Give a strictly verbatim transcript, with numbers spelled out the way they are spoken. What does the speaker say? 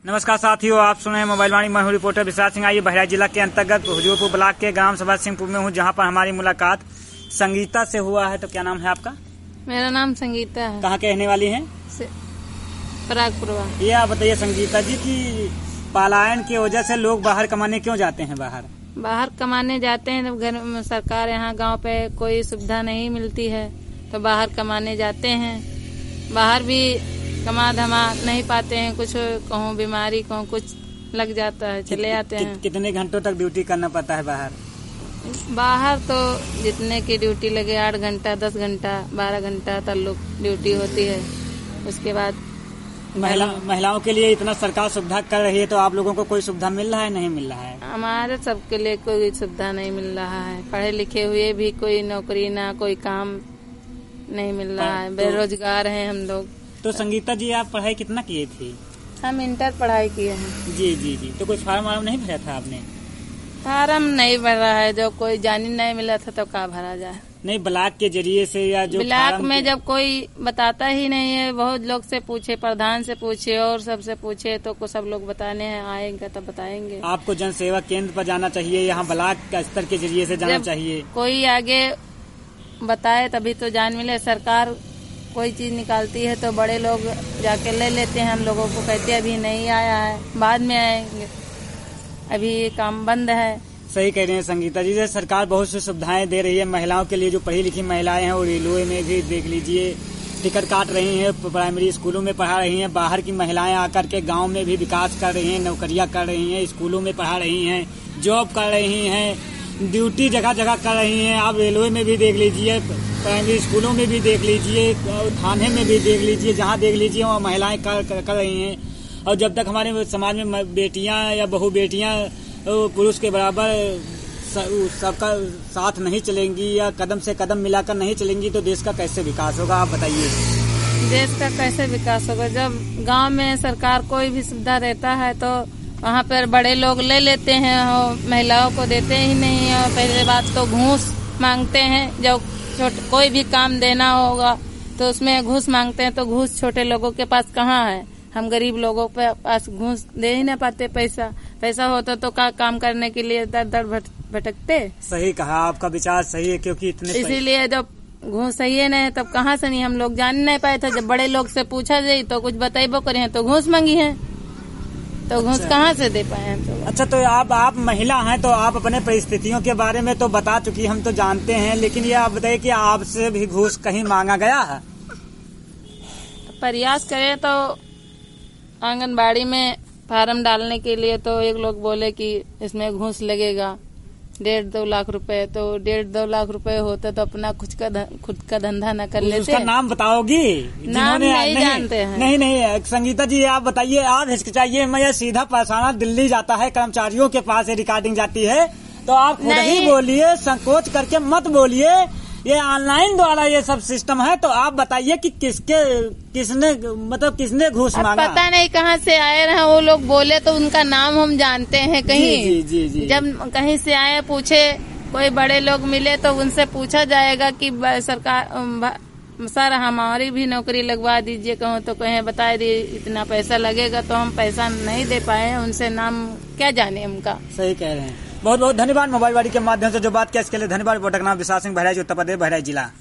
नमस्कार साथियों, आप सुन रहे हैं मोबाइल वाणी। मैं हूं रिपोर्टर विशाल सिंह। आइए बहराइच जिला के अंतर्गत हुजूरपुर ब्लॉक के ग्राम सभा सिंहपुर में हूं, जहां पर हमारी मुलाकात संगीता से हुआ है। तो क्या नाम है आपका? मेरा नाम संगीता है। कहाँ के रहने वाली हैं? परागपुरवा। ये आप बताइए संगीता जी की पलायन की वजह से लोग बाहर कमाने क्यों जाते हैं? बाहर बाहर कमाने जाते हैं जब घर में सरकार यहाँ गांव पे कोई सुविधा नहीं मिलती है तो बाहर कमाने जाते हैं। बाहर भी कमा धमा नहीं पाते हैं, कुछ कहूँ बीमारी कहूँ कुछ लग जाता है, चले आते हैं। कितने घंटों तक ड्यूटी करना पड़ता है बाहर? बाहर तो जितने की ड्यूटी लगे, आठ घंटा दस घंटा बारह घंटा तक लोग ड्यूटी होती है। उसके बाद महिला महिलाओं के लिए इतना सरकार सुविधा कर रही है, तो आप लोगों को कोई सुविधा मिल रहा है? नहीं मिल रहा है? हमारे सबके लिए कोई सुविधा नहीं मिल रहा है। पढ़े लिखे हुए भी कोई नौकरी ना कोई काम नहीं मिल रहा है, बेरोजगार हैं हम लोग। तो संगीता जी, आप पढ़ाई कितना किए थे? हम इंटर पढ़ाई किए हैं। जी जी जी। तो कोई फार्म वार्म नहीं भरा था आपने? फार्म नहीं भरा है, जो कोई जानी नहीं मिला था तो क्या भरा जाए। नहीं, ब्लॉक के जरिए से या जो ब्लॉक में जब कोई बताता ही नहीं है, बहुत लोग से पूछे, प्रधान से पूछे और सबसे पूछे तो को सब लोग बताने हैं, आएंगे तब बताएंगे। आपको जन सेवा केंद्र पर जाना चाहिए, यहाँ ब्लॉक का स्तर के जरिए से जाना चाहिए। कोई आगे बताए तभी तो जान मिले। सरकार कोई चीज निकालती है तो बड़े लोग जाके ले लेते हैं, हम लोगों को कहते हैं अभी नहीं आया है, बाद में आएंगे, अभी ये काम बंद है। सही कह रहे हैं संगीता जी। जैसे सरकार बहुत सी सुविधाएं दे रही है महिलाओं के लिए, जो पढ़ी लिखी महिलाएं हैं वो रेलवे में भी देख लीजिए टिकट काट रही हैं, प्राइमरी स्कूलों में पढ़ा रही हैं। बाहर की महिलाएं आकर के गांव में भी विकास कर रही हैं, नौकरियां कर रही हैं, स्कूलों में पढ़ा रही हैं, जॉब कर रही हैं, ड्यूटी जगह जगह कर रही हैं। आप रेलवे में भी देख लीजिए, प्राइमरी स्कूलों में भी देख लीजिए, थाने में भी देख लीजिए, जहाँ देख लीजिए वहाँ महिलाएं कर, कर, कर रही हैं। और जब तक हमारे समाज में बेटियां या बहु बेटियां पुरुष के बराबर सबका साथ नहीं चलेंगी या कदम से कदम मिलाकर नहीं चलेंगी, तो देश का कैसे विकास होगा? आप बताइए। देश का कैसे विकास होगा? जब गांव में सरकार कोई भी सुविधा देता है तो वहाँ पर बड़े लोग ले लेते हैं और महिलाओं को देते ही नहीं। और पहले बात तो घूस मांगते हैं, जब छोटे कोई भी काम देना होगा तो उसमें घूस मांगते हैं। तो घूस छोटे लोगों के पास कहाँ है? हम गरीब लोगों के पास घूस दे ही ना पाते। पैसा पैसा होता तो का काम करने के लिए दर दर भटकते। सही कहा, आपका विचार सही है, क्योंकि इतने इसीलिए जब घूस सही है नहीं तब कहाँ से नहीं हम लोग जान नहीं पाए थे। जब बड़े लोग से पूछा जाये तो कुछ बताइबो करे हैं तो घूस मांगी है, तो घूस अच्छा। कहाँ से दे पाए हम तो। अच्छा, तो आप आप महिला हैं तो आप अपने परिस्थितियों के बारे में तो बता चुकी, हम तो जानते हैं, लेकिन ये आप बताइए कि आपसे भी घूस कहीं मांगा गया है? प्रयास करें तो आंगनबाड़ी में फार्म डालने के लिए तो एक लोग बोले कि इसमें घूस लगेगा डेढ़ दो लाख रुपए। तो डेढ़ दो लाख रुपए होते तो अपना खुद का खुद का धंधा न कर लेते। उसका नाम बताओगी? नाम नहीं, नहीं जानते हैं। नहीं नहीं संगीता जी, आप बताइए। आप हिचकिचाइए, मैं सीधा परेशाना दिल्ली जाता है, कर्मचारियों के पास रिकॉर्डिंग जाती है, तो आप खुद ही बोलिए, संकोच करके मत बोलिए। ये ऑनलाइन द्वारा ये सब सिस्टम है, तो आप बताइए कि किसके किसने मतलब किसने घूस मांगा? पता नहीं कहाँ से आए रहे वो लोग, बोले तो उनका नाम हम जानते हैं कहीं। जी, जी, जी, जब कहीं से आए पूछे, कोई बड़े लोग मिले तो उनसे पूछा जाएगा कि सरकार सर हमारी भी नौकरी लगवा दीजिए, कहूँ तो कहें बता दी इतना पैसा लगेगा, तो हम पैसा नहीं दे पाए। उनसे नाम क्या जाने उनका। सही कह रहे हैं। बहुत बहुत धन्यवाद मोबाइल वाणी के माध्यम से जो बात किया इसके लिए धन्यवाद। रिपोर्टर का नाम विशाल सिंह, बहराइच उत्तर प्रदेश, बहराइच जिला।